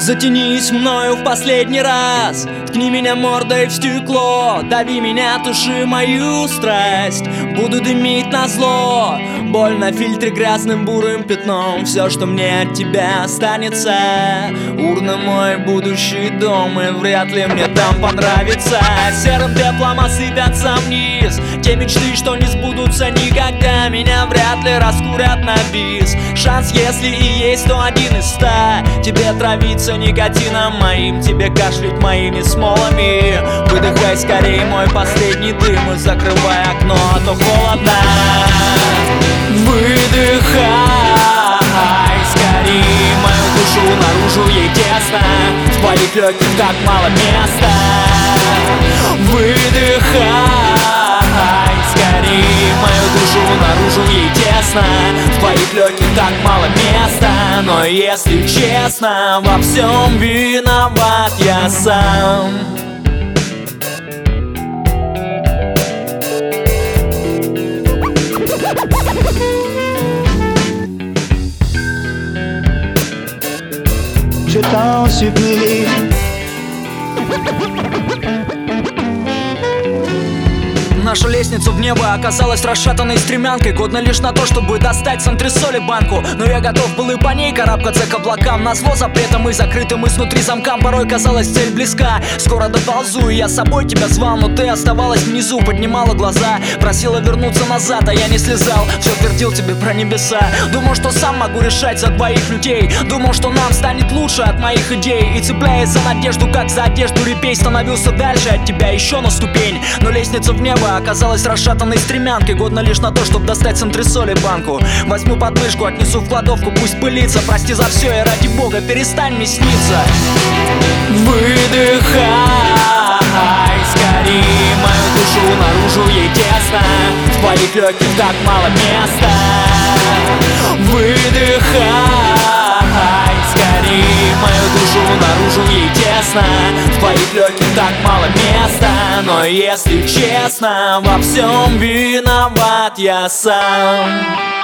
Затянись мною в последний раз, ткни меня мордой в стекло, дави меня, туши мою страсть. Буду дымить назло, боль на фильтре грязным бурым пятном. Все, что мне от тебя останется, урна мой будущий дом, и вряд ли мне там понравится. Серым пеплом осыпятся вниз те мечты, что не сбудутся никогда. Меня вряд ли раскурят на бис. Шанс, если и есть, то 1 из 100. Тебе травиться никотином моим, тебе кашлять моими смолами. Выдыхай скорее мой последний дым и закрывай окно, а то холодно. Выдыхай скорее мою душу наружу, ей тесно. В твоих легких так мало места. Выдыхай скорее мою душу наружу, ей тесно. В твоих легких так мало места. Но если честно, во всем виноват я сам. Je t'en supplie. Наша лестница в небо оказалась расшатанной стремянкой, годна лишь на то, чтобы достать с антресоли банку. Но я готов был и по ней карабкаться к облакам. Назло запретом и закрытым изнутри замкам. Порой казалась цель близка, скоро доползу, и я с собой тебя звал. Но ты оставалась внизу, поднимала глаза, просила вернуться назад, а я не слезал. Все твердил тебе про небеса. Думал, что сам могу решать за двоих людей. Думал, что нам станет лучше от моих идей. И цепляясь за надежду, как за одежду репей, становился дальше от тебя еще на ступень. Но лестница в небо оказалась расшатанной стремянкой, годна лишь на то, чтобы достать с антресоли банку. Возьму подмышку, отнесу в кладовку, пусть пылится. Прости за все и ради бога перестань мне сниться. Выдыхай скорее мою душу наружу, ей тесно. В твоих легких так мало места. Выдыхай скорее мою душу наружу, ей тесно. В твоих легких так мало места. Но если честно, во всем виноват я сам.